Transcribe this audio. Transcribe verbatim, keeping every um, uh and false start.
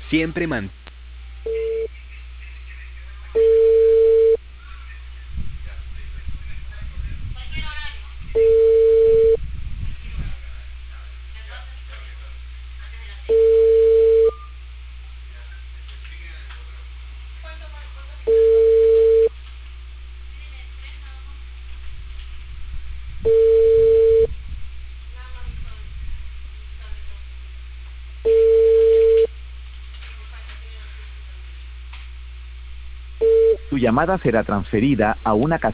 Siempre man... Tu llamada será transferida a una casilla.